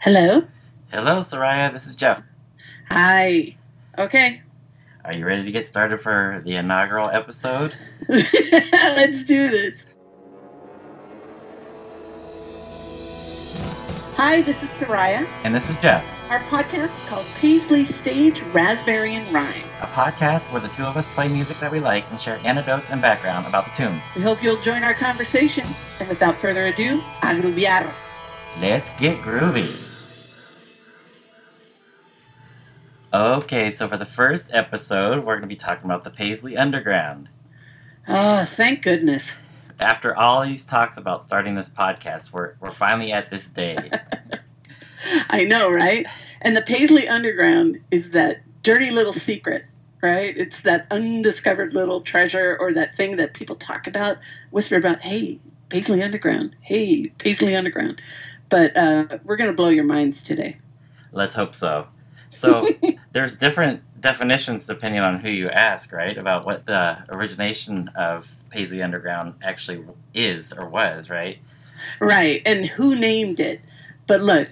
Hello? Hello, Soraya. This is Jeff. Hi. Okay. Are you ready to get started for the inaugural episode? Let's do this. Hi, this is Soraya. And this is Jeff. Our podcast is called Paisley Stage, Raspberry, and Rhyme. A podcast where the two of us play music that we like and share anecdotes and background about the tunes. We hope you'll join our conversation. And without further ado, a groovear. Let's get groovy. Okay, so for the first episode, we're going to be talking about the Paisley Underground. Oh, thank goodness. After all these talks about starting this podcast, we're finally at this day. I know, right? And the Paisley Underground is that dirty little secret, right? It's that undiscovered little treasure or that thing that people talk about, whisper about, hey, Paisley Underground. Hey, Paisley Underground. But we're going to blow your minds today. Let's hope so. So there's different definitions depending on who you ask, right? About what the origination of Paisley Underground actually is or was, right? Right, and who named it. But look,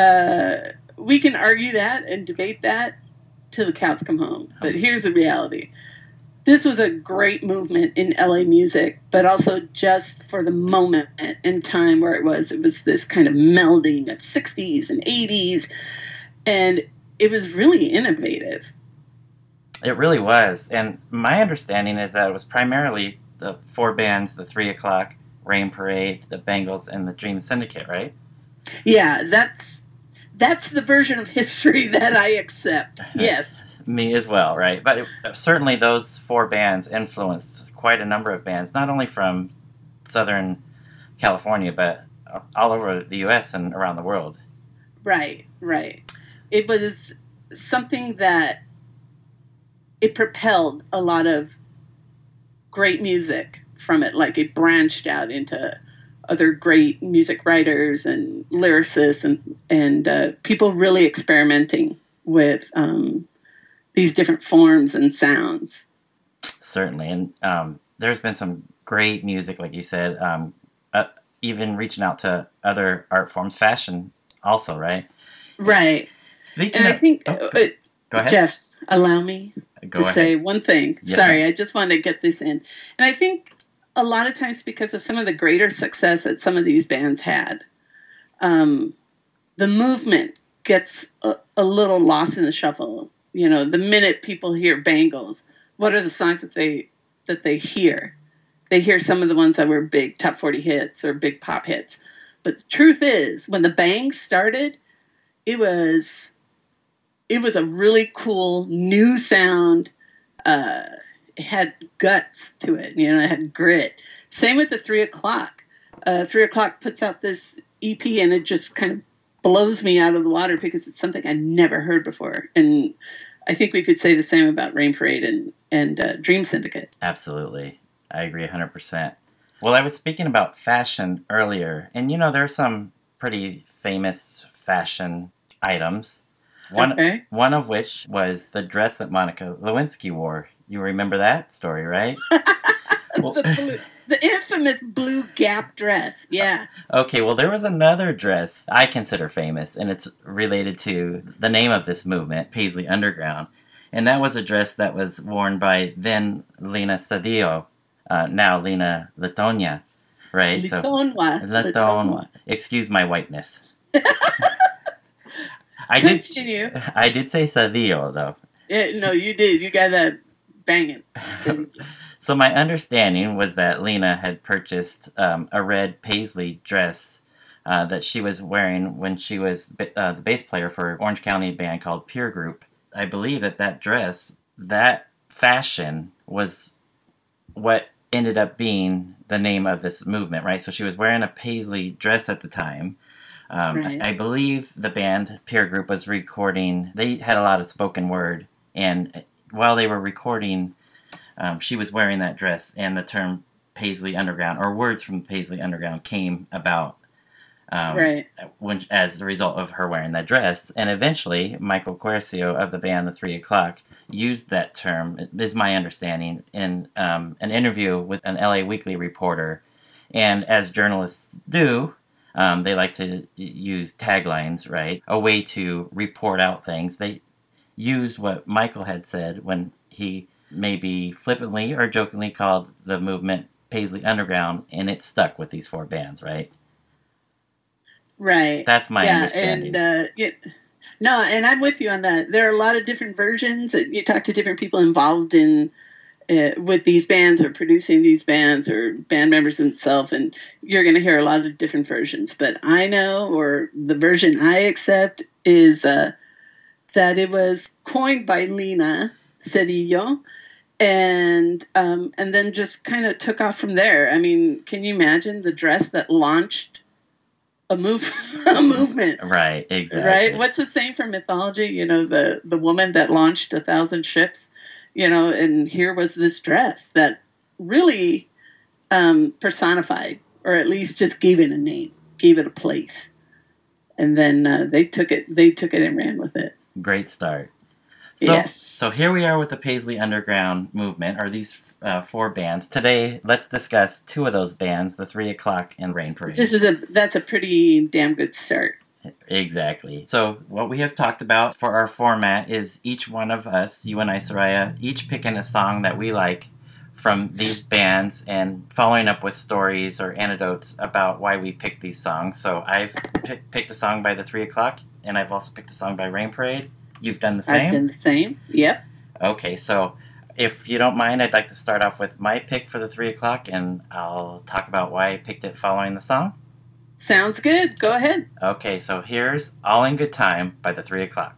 we can argue that and debate that till the cows come home. But here's the reality. This was a great movement in LA music, but also just for the moment in time where it was this kind of melding of 60s and 80s. And it was really innovative. It really was. And my understanding is that it was primarily the four bands, the 3 O'Clock, Rain Parade, the Bangles, and the Dream Syndicate, right? Yeah, that's the version of history that I accept. Yes. Me as well, right? But certainly those four bands influenced quite a number of bands, not only from Southern California, but all over the U.S. and around the world. Right. It was something that it propelled a lot of great music from it. Like it branched out into other great music writers and lyricists and people really experimenting with these different forms and sounds. Certainly. And there's been some great music, like you said, even reaching out to other art forms, fashion also, right? Right. Speaking and of... I think, go ahead. Jeff, allow me to say one thing. Yes, Sorry, I just wanted to get this in. And I think a lot of times because of some of the greater success that some of these bands had, the movement gets a little lost in the shuffle. You know, the minute people hear Bangles, what are the songs that they hear? They hear some of the ones that were big top 40 hits or big pop hits. But the truth is, when the Bangs started, it was a really cool new sound. It had guts to it, you know, it had grit. Same with the 3 O'Clock. 3 O'Clock puts out this EP and it just kind of blows me out of the water because it's something I'd never heard before. And I think we could say the same about Rain Parade and Dream Syndicate. Absolutely. I agree 100%. Well, I was speaking about fashion earlier, and you know, there are some pretty famous fashion items. One of which was the dress that Monica Lewinsky wore. You remember that story, right? Well, the infamous blue Gap dress, yeah. Okay, well, there was another dress I consider famous, and it's related to the name of this movement, Paisley Underground. And that was a dress that was worn by then Lena Cedillo, now Lena Letonia, right? Letonia. Excuse my whiteness. Continue. I did say Cedillo, though. No, you did. You got that banging. So my understanding was that Lena had purchased a red paisley dress that she was wearing when she was the bass player for an Orange County band called Pure Group. I believe that dress, that fashion, was what ended up being the name of this movement, right? So she was wearing a paisley dress at the time. Right. I believe the band Pure Group was recording. They had a lot of spoken word, and while they were recording, she was wearing that dress, and the term Paisley Underground, or words from Paisley Underground, came about as the result of her wearing that dress. And eventually, Michael Quercio of the band The 3 O'Clock used that term, is my understanding, in an interview with an LA Weekly reporter. And as journalists do, They like to use taglines, right? A way to report out things. They used what Michael had said when he maybe flippantly or jokingly called the movement Paisley Underground, and it stuck with these 4 bands, right? Right. That's my understanding. No, and I'm with you on that. There are a lot of different versions. You talk to different people involved in with these bands or producing these bands or band members themselves, and you're going to hear a lot of different versions. But I know, or the version I accept, is that it was coined by Lena Cedillo, and then just kind of took off from there. I mean, can you imagine the dress that launched a movement? Right, exactly. Right? What's the saying from mythology? You know, the woman that launched 1,000 ships. You know, and here was this dress that really personified, or at least just gave it a name, gave it a place, and then they took it and ran with it. Great start. Yes. So here we are with the Paisley Underground movement, or these 4 bands. Today, let's discuss 2 of those bands, the 3 O'Clock and Rain Parade. That's a pretty damn good start. Exactly. So what we have talked about for our format is each one of us, you and I, Soraya, each picking a song that we like from these bands and following up with stories or anecdotes about why we picked these songs. So I've picked a song by the 3 O'Clock, and I've also picked a song by Rain Parade. You've done the same? I've done the same. Yep. Okay, so if you don't mind, I'd like to start off with my pick for the 3 O'Clock, and I'll talk about why I picked it following the song. Sounds good. Go ahead. Okay, so here's All in Good Time by the 3 O'Clock.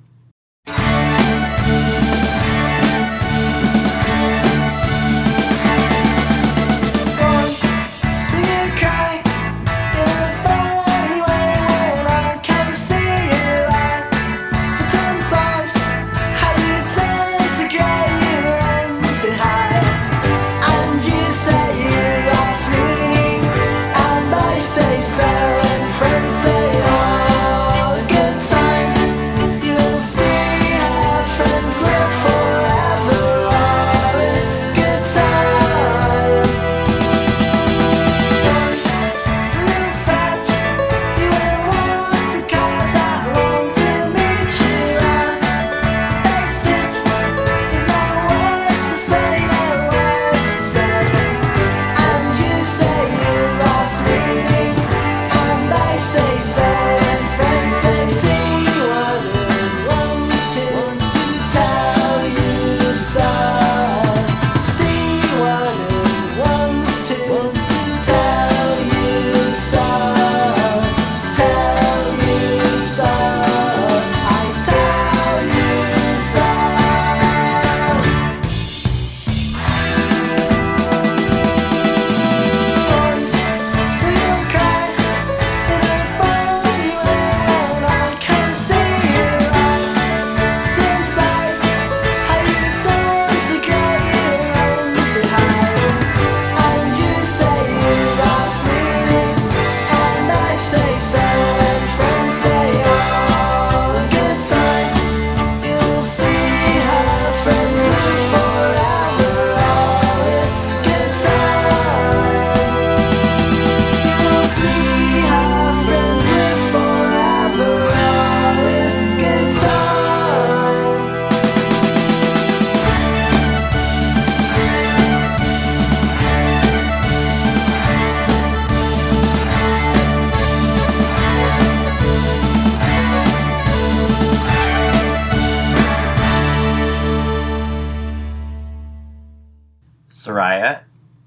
Soraya?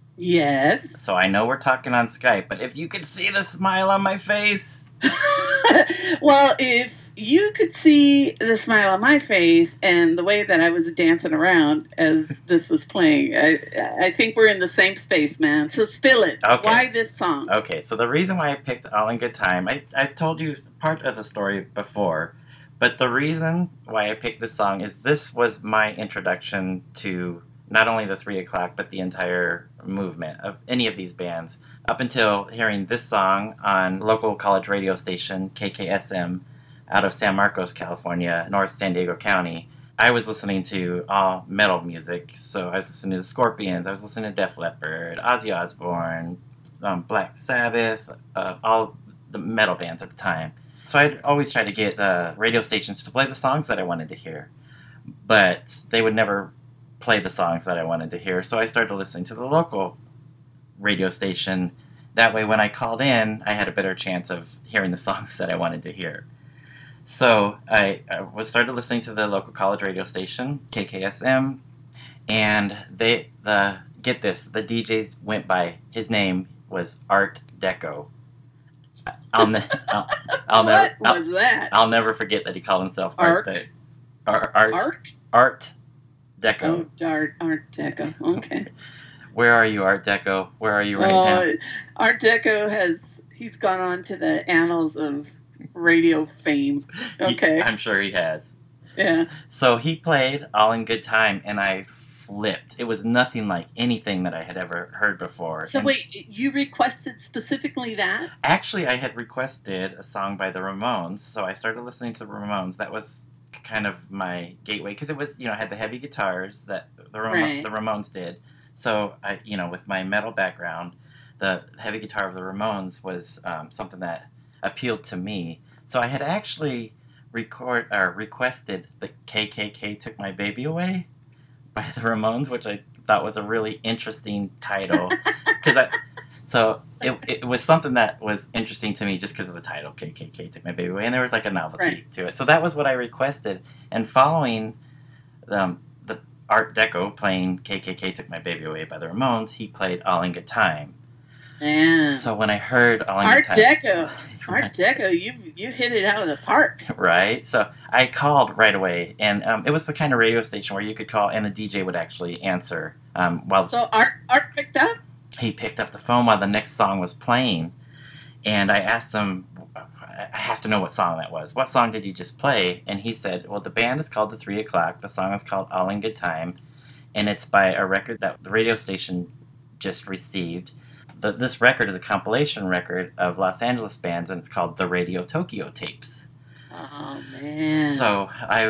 Yes. So I know we're talking on Skype, but if you could see the smile on my face. Well, if you could see the smile on my face and the way that I was dancing around as this was playing, I think we're in the same space, man. So spill it. Okay. Why this song? Okay, so the reason why I picked All in Good Time, I've told you part of the story before, but the reason why I picked this song is this was my introduction to not only the 3 O'Clock, but the entire movement of any of these bands. Up until hearing this song on local college radio station, KKSM, out of San Marcos, California, North San Diego County, I was listening to all metal music. So I was listening to the Scorpions, I was listening to Def Leppard, Ozzy Osbourne, Black Sabbath, all the metal bands at the time. So I'd always try to get radio stations to play the songs that I wanted to hear. But they would never play the songs that I wanted to hear. So I started listening to the local radio station. That way when I called in, I had a better chance of hearing the songs that I wanted to hear. So I started listening to the local college radio station, KKSM, and get this, the DJs went by, his name was Art Deco. I'll never forget that he called himself Art Deco. Oh, Art Deco. Okay. Where are you, Art Deco? Where are you now? Art Deco he's gone on to the annals of radio fame. Okay. I'm sure he has. Yeah. So he played All in Good Time, and I flipped. It was nothing like anything that I had ever heard before. So wait, you requested specifically that? Actually, I had requested a song by the Ramones, so I started listening to the Ramones. That was kind of my gateway, because it was, had the heavy guitars that the Ramones did. So I, with my metal background, the heavy guitar of the Ramones was something that appealed to me. So I had actually requested the KKK Took My Baby Away by the Ramones, which I thought was a really interesting title. So it was something that was interesting to me just because of the title, KKK Took My Baby Away, and there was like a novelty to it. So that was what I requested. And following the Art Deco playing KKK Took My Baby Away by the Ramones, he played All in Good Time. Yeah. So when I heard All in Good Time... Art Deco, you hit it out of the park. Right. So I called right away, and it was the kind of radio station where you could call, and the DJ would actually answer. So Art picked up? He picked up the phone while the next song was playing, and I asked him, I have to know what song that was. What song did you just play? And he said, well, the band is called The 3 O'Clock. The song is called All in Good Time, and it's by a record that the radio station just received. This record is a compilation record of Los Angeles bands, and it's called the Radio Tokyo Tapes. Oh, man. So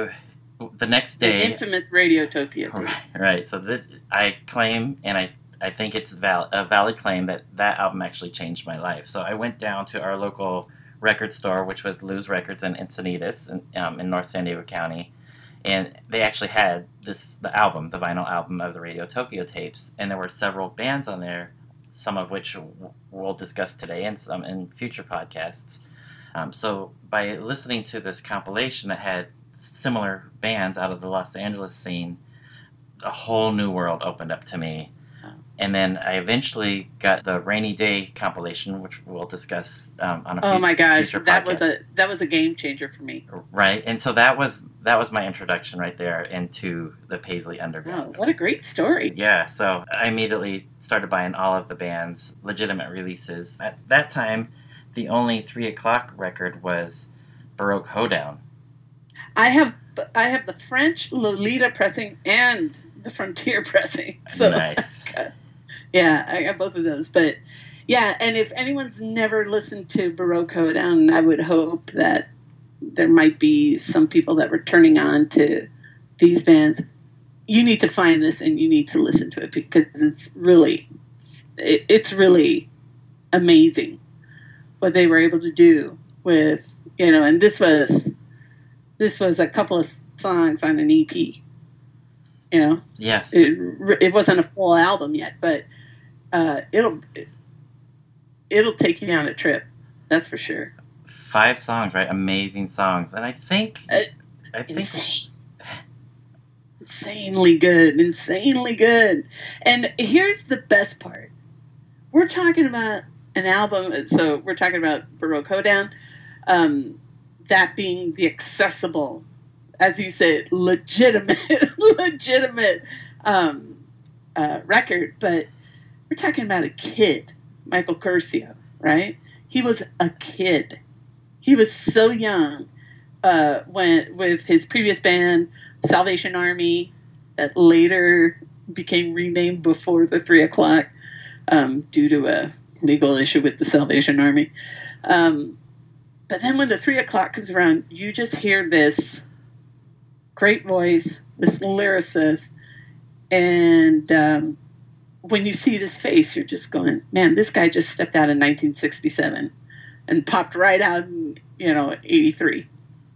the next day... The infamous Radio Tokyo Tapes. Right. So I claim, and I think it's a valid claim, that album actually changed my life. So I went down to our local record store, which was Lou's Records in Encinitas in North San Diego County. And they actually had the vinyl album of the Radio Tokyo Tapes. And there were several bands on there, some of which we'll discuss today and some in future podcasts. So by listening to this compilation that had similar bands out of the Los Angeles scene, a whole new world opened up to me. And then I eventually got the Rainy Day compilation, which we'll discuss on a future podcast. Oh my gosh, that was a game changer for me. Right, and so that was my introduction right there into the Paisley Underground. Oh, what a great story! Yeah, so I immediately started buying all of the band's legitimate releases. At that time, the only 3 O'Clock record was Baroque Hoedown. I have the French Lolita pressing and the Frontier pressing. So nice. Yeah, I got both of those. But yeah, and if anyone's never listened to Baroque Hoedown, I would hope that there might be some people that were turning on to these bands. You need to find this and you need to listen to it, because it's really amazing what they were able to do with, and this was a couple of songs on an EP. Yes. It wasn't a full album yet, but it'll take you on a trip. That's for sure. 5 songs, right? Amazing songs, and I think insanely good. And here's the best part: we're talking about an album. So we're talking about Baroque Hoedown, that being the accessible, as you said, legitimate record, but we're talking about a kid, Michael Curcio, right? He was a kid. He was so young when with his previous band, Salvation Army, that later became renamed before the 3 O'Clock due to a legal issue with the Salvation Army. But then when the 3 O'Clock comes around, you just hear this great voice, this lyricist, and when you see this face, you're just going, man, this guy just stepped out in 1967. and popped right out in, 83.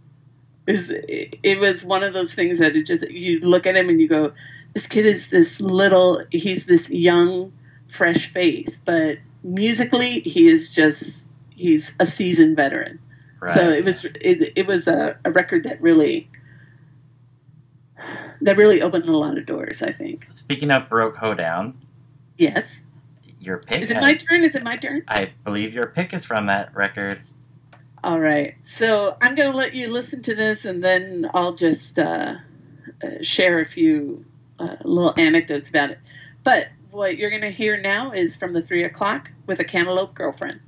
It was one of those things that you look at him and you go, this kid is he's this young, fresh face, but musically he's a seasoned veteran. Right. So it was a record that really opened a lot of doors, I think. Speaking of Baroque Hoedown. Yes. Your pick. Is it my turn? I believe your pick is from that record. All right. So I'm going to let you listen to this, and then I'll just share a few little anecdotes about it. But what you're going to hear now is from the 3 o'clock with a Cantaloupe Girlfriend.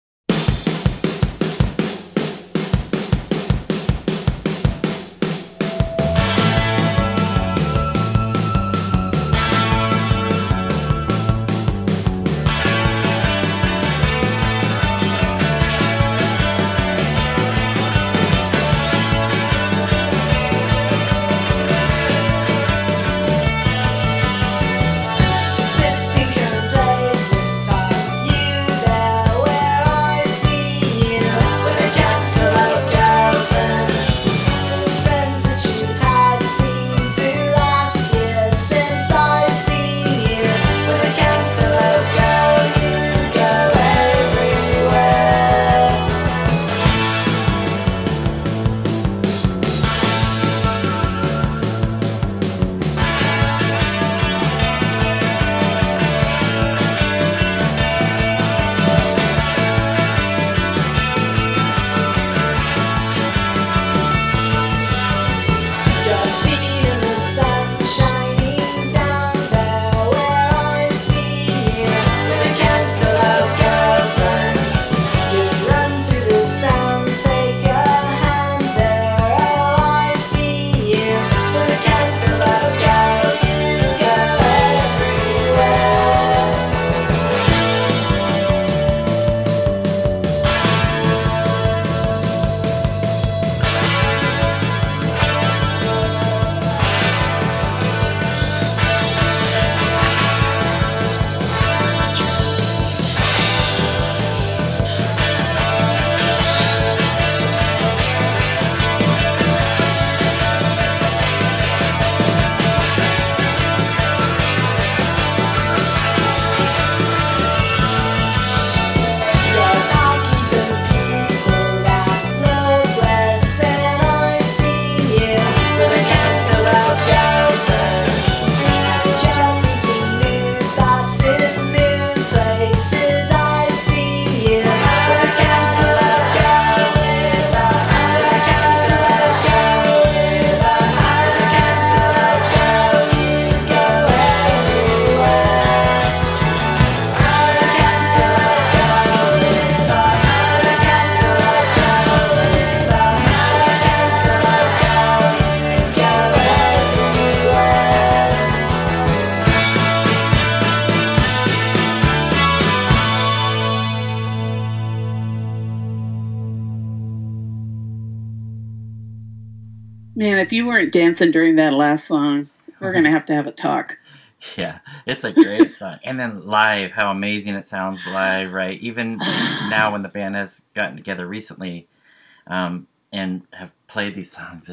Man, if you weren't dancing during that last song, we're going to have a talk. Yeah, it's a great song. And then live, how amazing it sounds live, right? Even now when the band has gotten together recently and have played these songs,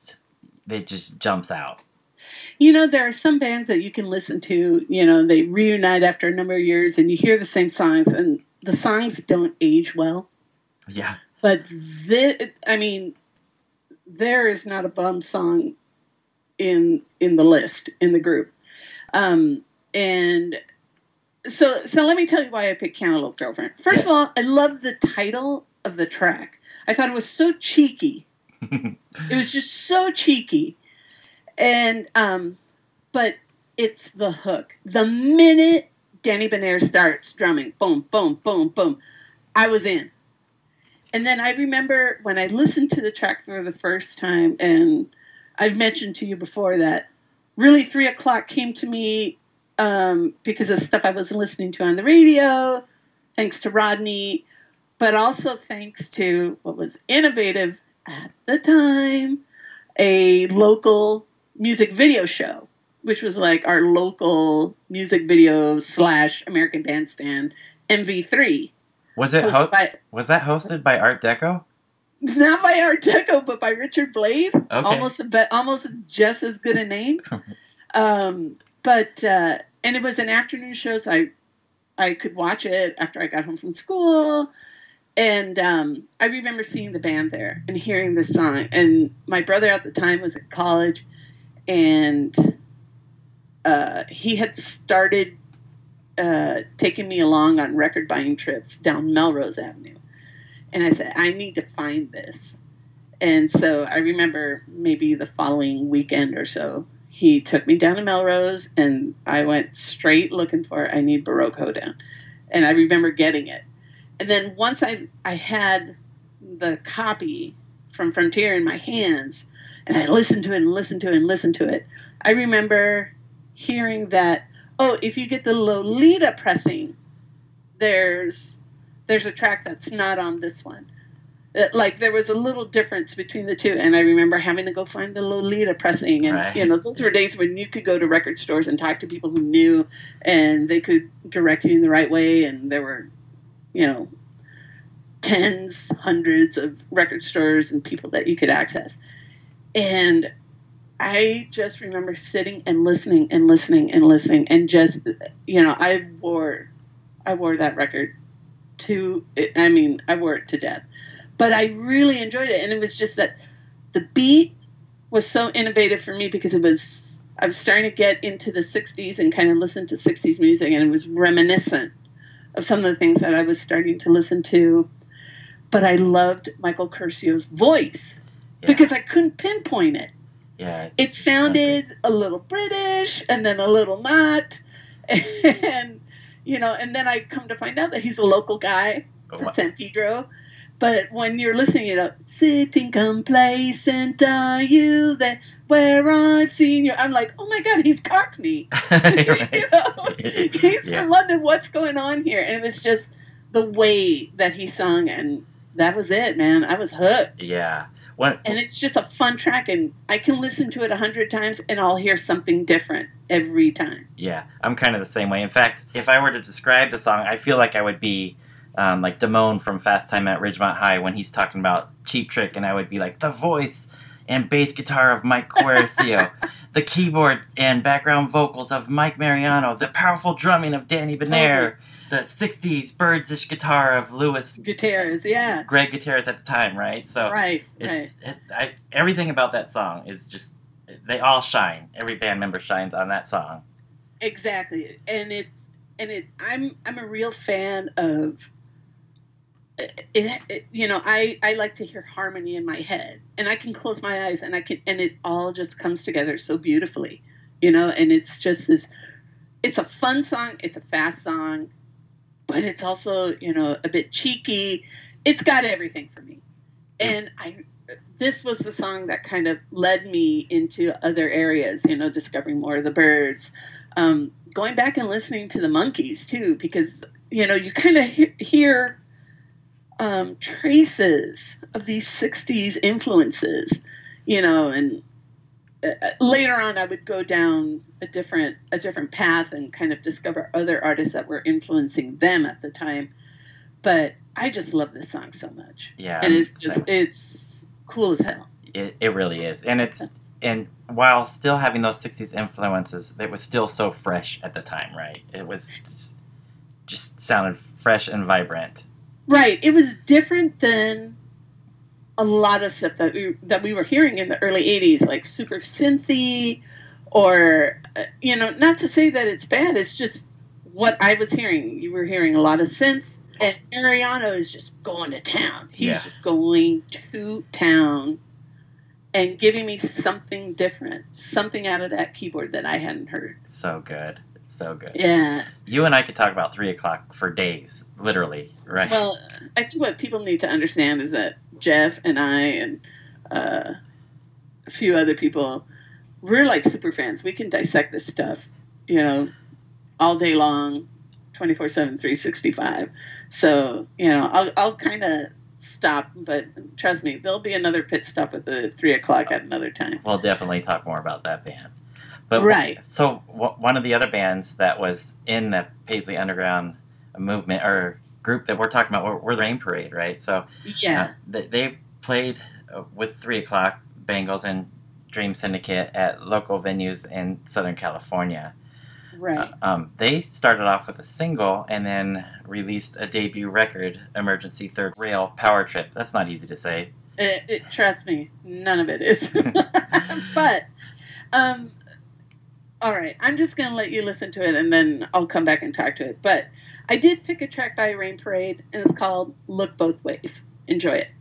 it just jumps out. There are some bands that you can listen to, they reunite after a number of years and you hear the same songs and the songs don't age well. Yeah. But there is not a bum song in the list, in the group. And so let me tell you why I picked Cantaloupe Girlfriend. First of all, I love the title of the track. I thought it was so cheeky. It was just so cheeky. And, but it's the hook. The minute Danny Benier starts drumming, boom, boom, boom, boom, I was in. And then I remember when I listened to the track for the first time, and I've mentioned to you before that really 3 o'clock came to me because of stuff I was listening to on the radio, thanks to Rodney, but also thanks to what was innovative at the time, a local music video show, which was like our local music video / American Bandstand MV3. Was it was that hosted by Art Deco? Not by Art Deco, but by Richard Blade. Okay. Almost just as good a name. But and it was an afternoon show, so I could watch it after I got home from school. And I remember seeing the band there and hearing this song. And my brother at the time was at college, and he had started taking me along on record buying trips down Melrose Avenue. And I said, I need to find this. And so I remember maybe the following weekend or so, he took me down to Melrose, and I went straight looking for I Need Baroque Hoedown. And I remember getting it. And then once I had the copy from Frontier in my hands, and I listened to it and listened to it and listened to it, I remember hearing that, oh, if you get the Lolita pressing, there's a track that's not on this one. Like, there was a little difference between the two, and I remember having to go find the Lolita pressing. And, right. Those were days when you could go to record stores and talk to people who knew, and they could direct you in the right way, and there were, tens, hundreds of record stores and people that you could access. And I just remember sitting and listening and listening and listening, and just, I wore that record I wore it to death. But I really enjoyed it, and it was just that the beat was so innovative for me because I was starting to get into the 60s and kind of listen to 60s music, and it was reminiscent of some of the things that I was starting to listen to. But I loved Michael Curcio's voice because I couldn't pinpoint it. Yeah, it sounded a little British and then a little not, and and then I come to find out that he's a local guy from San Pedro. But when you're listening, sitting complacent, are you there where I've seen you? I'm like, oh my God, he's Cockney. He's from London. What's going on here? And it was just the way that he sung, and that was it, man. I was hooked. Yeah. And it's just a fun track, and I can listen to it 100 times, and I'll hear something different every time. Yeah, I'm kind of the same way. In fact, if I were to describe the song, I feel like I would be like Damone from Fast Time at Ridgemont High when he's talking about Cheap Trick, and I would be like, the voice and bass guitar of Mike Quercio, the keyboard and background vocals of Mike Mariano, the powerful drumming of Danny Benaire, the 60s birds-ish guitar of Louis Gutierrez, yeah. Greg Gutierrez at the time, right? So right. Everything about that song is just, they all shine. Every band member shines on that song. Exactly. And I'm a real fan of I like to hear harmony in my head, and I can close my eyes and it all just comes together so beautifully, and it's just it's a fun song. It's a fast song, but it's also, a bit cheeky. It's got everything for me. And this was the song that kind of led me into other areas, discovering more of the Byrds, going back and listening to the Monkees too, because, you kind of hear traces of these 60s influences, and later on I would go down a different path and kind of discover other artists that were influencing them at the time. But I just love this song so much. Yeah. And it's cool as hell. It really is. And while still having those 60s influences, it was still so fresh at the time, right? It was just sounded fresh and vibrant. Right. It was different than a lot of stuff that we were hearing in the early 80s, like super synthy, or, not to say that it's bad. It's just what I was hearing. You were hearing a lot of synth, and Mariano is just going to town. He's just going to town and giving me something different, something out of that keyboard that I hadn't heard. So good. So good. Yeah. You and I could talk about 3 o'clock for days, literally, right? Well, I think what people need to understand is that Jeff and I and a few other people, we're like super fans. We can dissect this stuff, all day long, 24/7, 365. So, I'll kind of stop, but trust me, there'll be another pit stop at the 3 o'clock at another time. We'll definitely talk more about that band. But right. So one of the other bands that was in the Paisley Underground movement, or group that we're talking about were the Rain Parade, right? So Yeah. They played with 3 O'Clock, Bangles, and Dream Syndicate at local venues in Southern California. Right. They started off with a single and then released a debut record, Emergency Third Rail Power Trip. That's not easy to say. Trust me, none of it is. But, all right, I'm just going to let you listen to it, and then I'll come back and talk to it. But I did pick a track by Rain Parade, and it's called Look Both Ways. Enjoy it.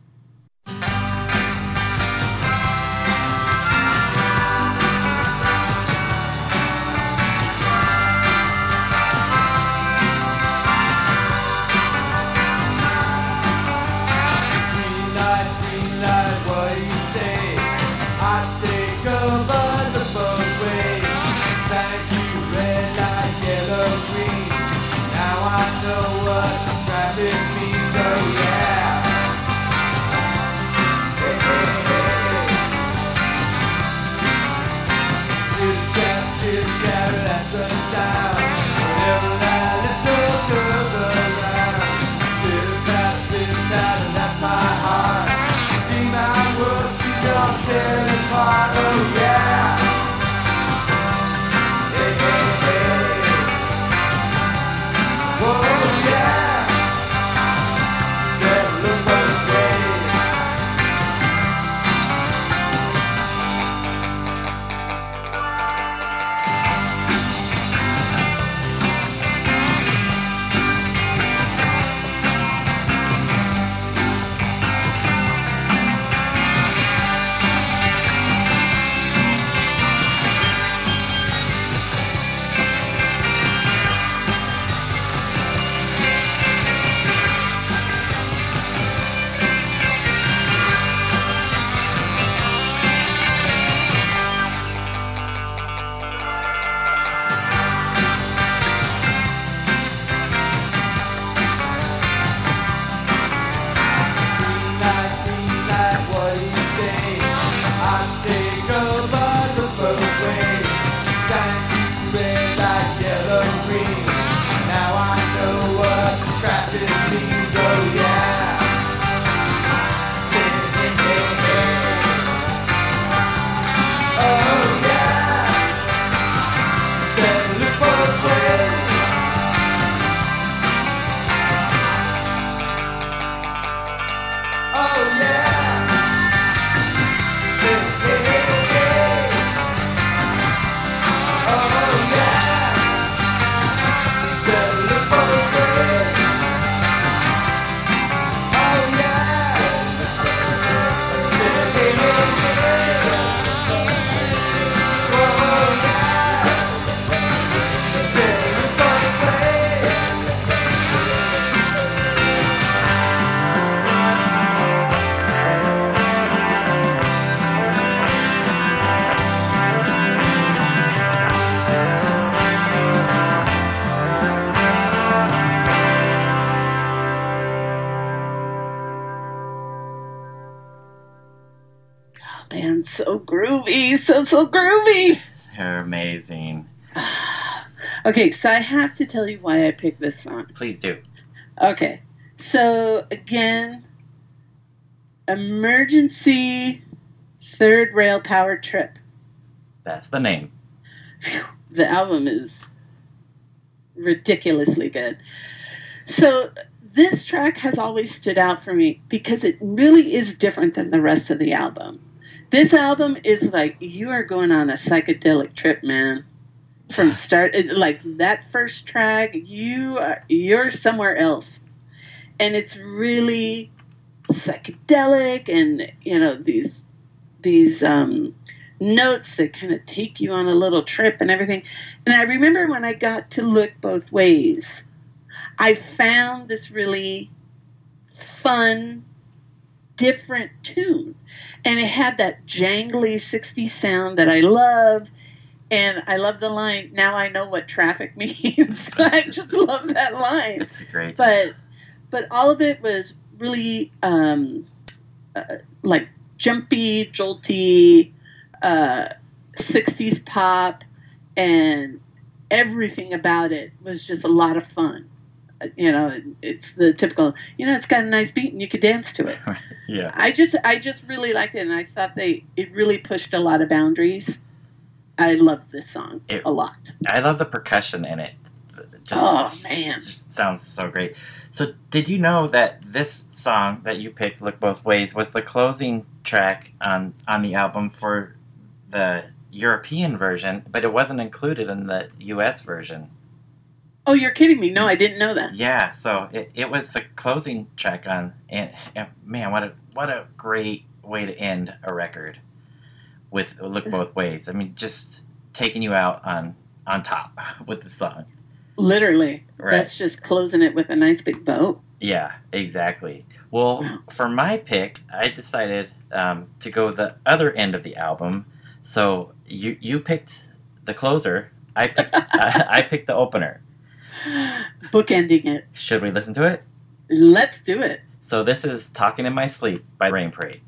Man, so groovy, so groovy. They're amazing. Okay, so I have to tell you why I picked this song. Please do. Okay, so again, Emergency Third Rail Power Trip. That's the name. Phew, the album is ridiculously good. So this track has always stood out for me because it really is different than the rest of the album. This album is like, you are going on a psychedelic trip, man. From start, like that first track, you're somewhere else. And it's really psychedelic, and you know, these notes that kind of take you on a little trip and everything. And I remember when I got to Look Both Ways, I found this really fun, different tune. And it had that jangly 60s sound that I love. And I love the line, now I know what traffic means. I just love that line. It's great. But all of it was really like jumpy, jolty, 60s pop, and everything about it was just a lot of fun. it's the typical, it's got a nice beat and you could dance to it. Yeah. I just really liked it, and I thought it really pushed a lot of boundaries. I loved this song a lot. I love the percussion in it. Man. Just sounds so great. So did you know that this song that you picked, Look Both Ways, was the closing track on the album for the European version, but it wasn't included in the US version? Oh, you're kidding me. No, I didn't know that. Yeah, so it was the closing track on, and man, what a great way to end a record with Look Both Ways. I mean, just taking you out on top with the song. Literally. Right. That's just closing it with a nice big bow. Yeah, exactly. Well, for my pick, I decided to go the other end of the album. So you picked the closer. I picked the opener. Bookending it. Should we listen to it? Let's do it. So this is Talking in My Sleep by Rain Parade.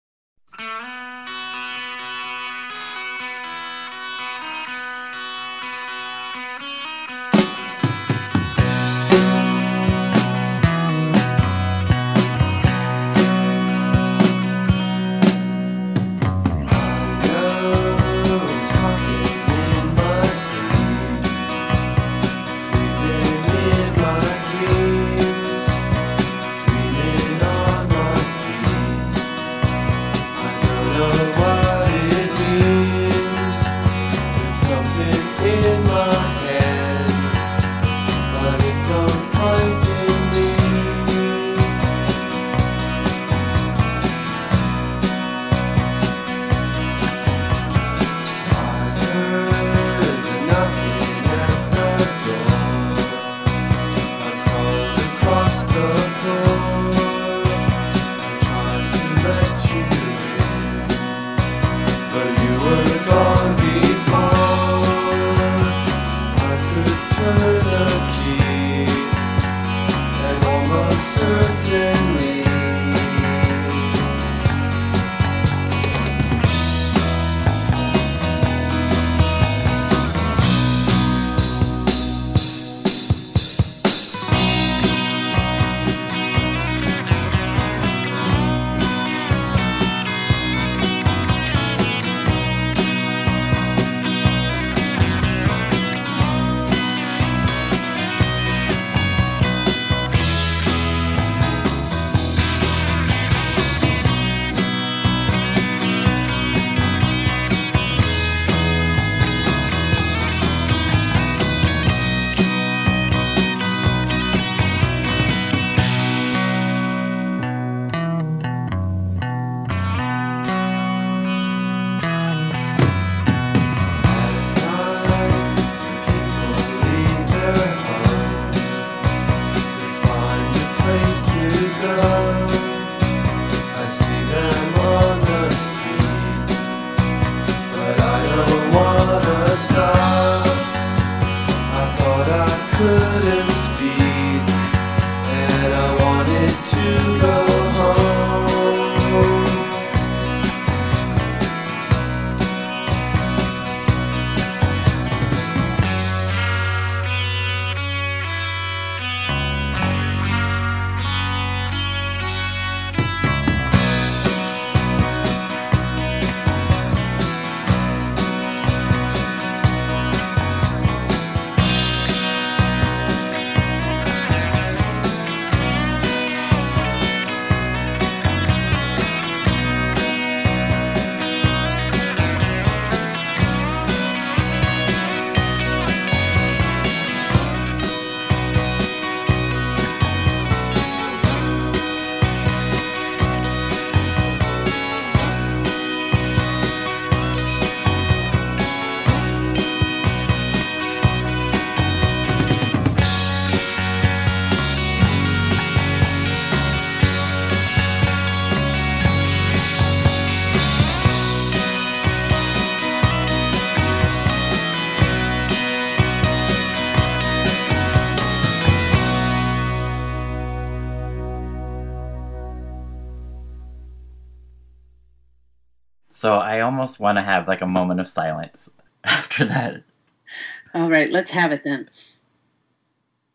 So I almost want to have like a moment of silence after that. All right, let's have it then.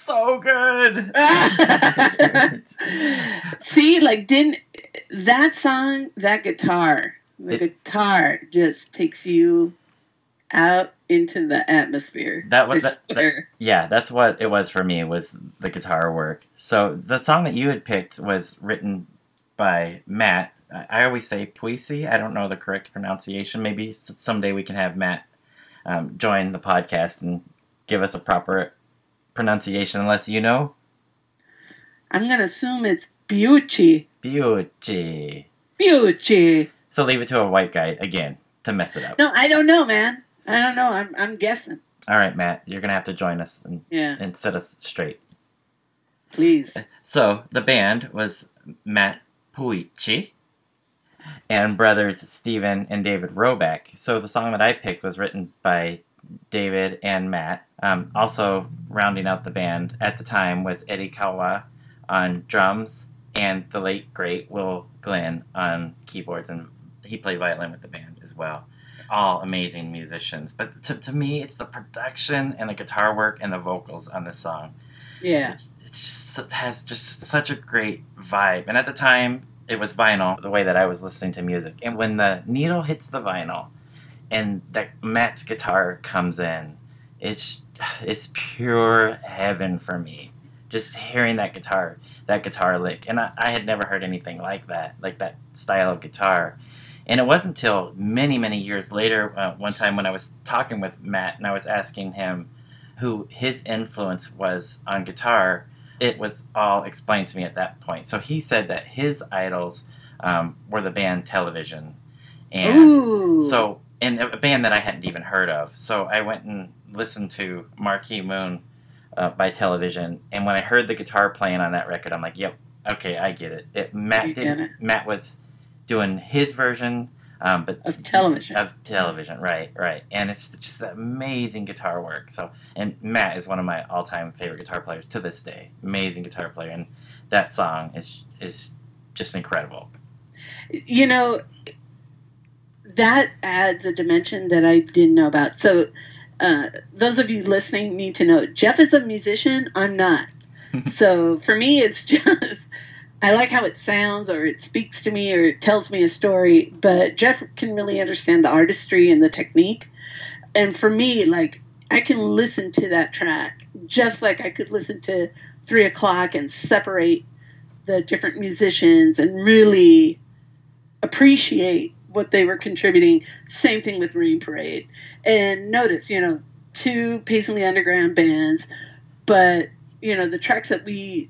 so good. See, like, didn't that song, that guitar, the guitar just takes you out into the atmosphere. Yeah, that's what it was for me, was the guitar work. So the song that you had picked was written by Matt. I always say Puisi. I don't know the correct pronunciation. Maybe someday we can have Matt join the podcast and give us a proper pronunciation, unless you know. I'm going to assume it's Bucci. Bucci. So leave it to a white guy, again, to mess it up. No, I don't know, man. I don't know. I'm guessing. All right, Matt, you're going to have to join us and set us straight. Please. So the band was Matt Puisi and brothers Stephen and David Roback. So the song that I picked was written by David and Matt. Also rounding out the band at the time was Eddie Kawa on drums and the late great Will Glenn on keyboards, and he played violin with the band as well. All amazing musicians, but to me it's the production and the guitar work and the vocals on this song. Yeah, it has just such a great vibe. And at the time it was vinyl, the way that I was listening to music, and when the needle hits the vinyl and that Matt's guitar comes in, it's pure heaven for me. Just hearing that guitar lick, and I had never heard anything like that style of guitar. And it wasn't until many, many years later, one time when I was talking with Matt and I was asking him who his influence was on guitar, it was all explained to me at that point. So he said that his idols were the band Television. And a band that I hadn't even heard of. So I went and listened to Marquee Moon by Television. And when I heard the guitar playing on that record, I'm like, yep, okay, I get it. Matt was doing his version, but of Television. Right. And it's just amazing guitar work. So, and Matt is one of my all-time favorite guitar players to this day. Amazing guitar player, and that song is just incredible. You know, that adds a dimension that I didn't know about. So, those of you listening need to know, Jeff is a musician. I'm not. So for me, it's just, I like how it sounds, or it speaks to me, or it tells me a story, but Jeff can really understand the artistry and the technique. And for me, like, I can listen to that track just like I could listen to 3 o'clock and separate the different musicians and really appreciate what they were contributing. Same thing with Rain Parade. And notice, 2 Paisley Underground bands, but, the tracks that we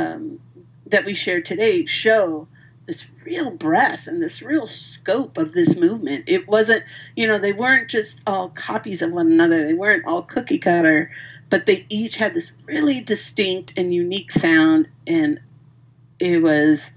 shared today show this real breadth and this real scope of this movement. It wasn't, they weren't just all copies of one another. They weren't all cookie cutter, but they each had this really distinct and unique sound, and it was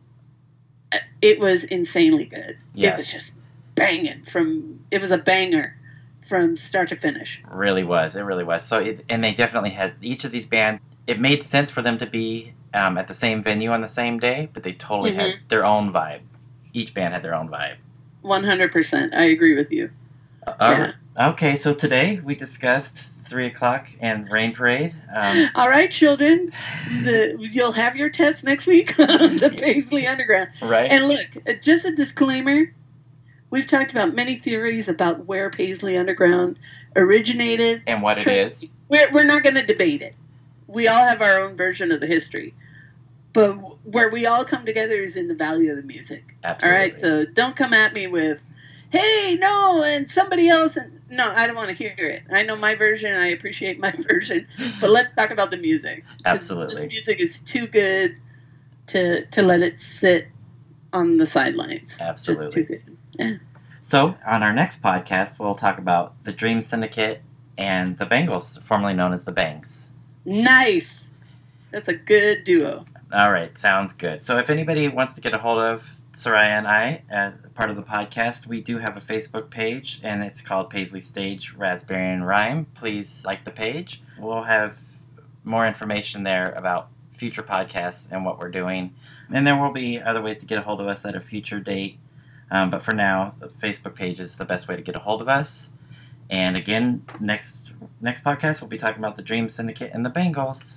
insanely good. Yeah. It was just banging it was a banger from start to finish. It really was. So, and they definitely had, each of these bands, it made sense for them to be at the same venue on the same day, but they totally had their own vibe. Each band had their own vibe. 100%. I agree with you. Yeah. Okay, so today we discussed 3 o'clock and Rain Parade. All right, children. You'll have your test next week on the Paisley Underground. Right. And look, just a disclaimer. We've talked about many theories about where Paisley Underground originated. And what it is. We're not going to debate it. We all have our own version of the history. But where we all come together is in the value of the music. Absolutely. All right, so don't come at me with, hey, no, and somebody else. No, I don't want to hear it. I know my version. I appreciate my version. But let's talk about the music. Absolutely. This music is too good to let it sit on the sidelines. Absolutely. Just too good. Yeah. So, on our next podcast, we'll talk about the Dream Syndicate and the Bangles, formerly known as the Bangs. Nice. That's a good duo. All right, sounds good. So if anybody wants to get a hold of Soraya and I as part of the podcast, we do have a Facebook page, and it's called Paisley Stage Raspberry and Rhyme. Please like the page. We'll have more information there about future podcasts and what we're doing. And there will be other ways to get a hold of us at a future date. But for now, the Facebook page is the best way to get a hold of us. And again, next podcast, we'll be talking about the Dream Syndicate and the Bangles.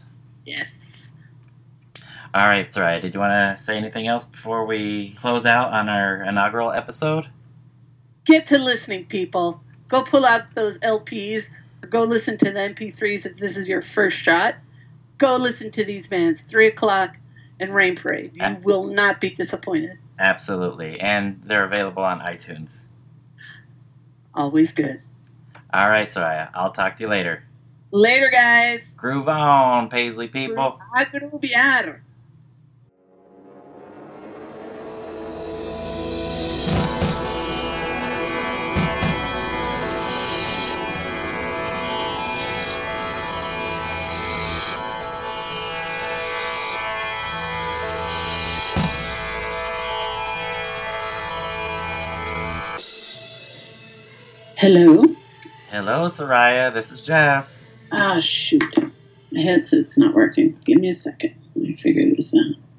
Yes. All right, Soraya, did you want to say anything else before we close out on our inaugural episode? Get to listening, people. Go pull out those LPs. Or go listen to the MP3s if this is your first shot. Go listen to these bands, 3 O'Clock and Rain Parade. You will not be disappointed. Absolutely. And they're available on iTunes. Always good. All right, Soraya. I'll talk to you later. Later, guys. Groove on, Paisley people. A groovear. Hello? Hello, Soraya. This is Jeff. Ah, shoot. My headset's not working. Give me a second. Let me figure this out.